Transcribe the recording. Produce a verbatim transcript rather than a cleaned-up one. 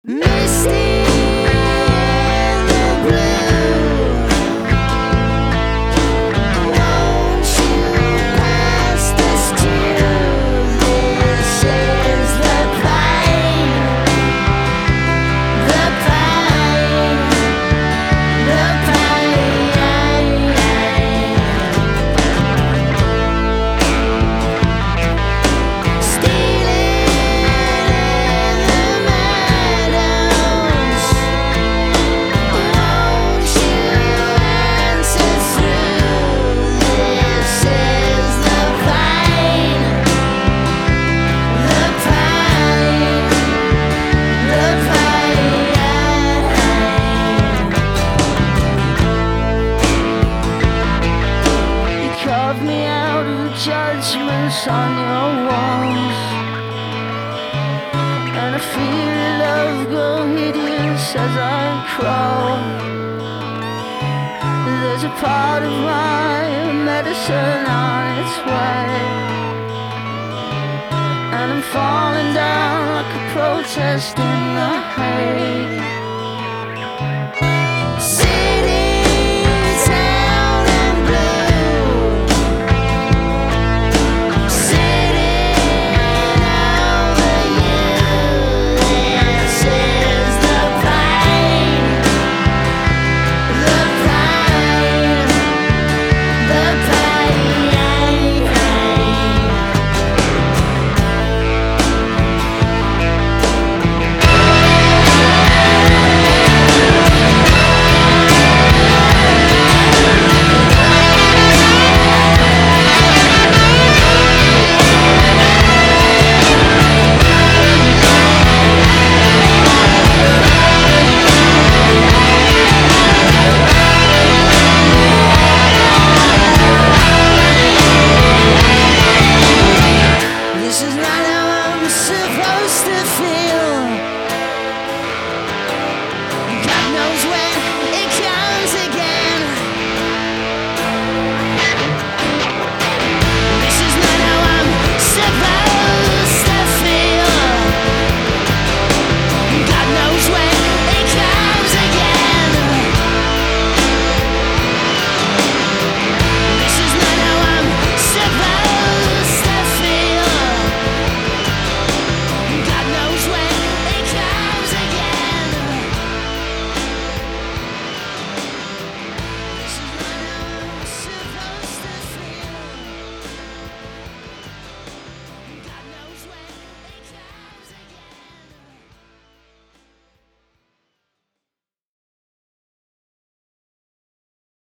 Misty in the blue, won't you pass this too? This is the pain, the pain, the pain. Stealing in the meadows, won't you answer through? This is the pain, the pain, the pain. You carved me out of judgments on your walls, and I feel your love grow hideous as I crawl. There's a part of my medicine on its way, and I'm falling down like a protest in the hay.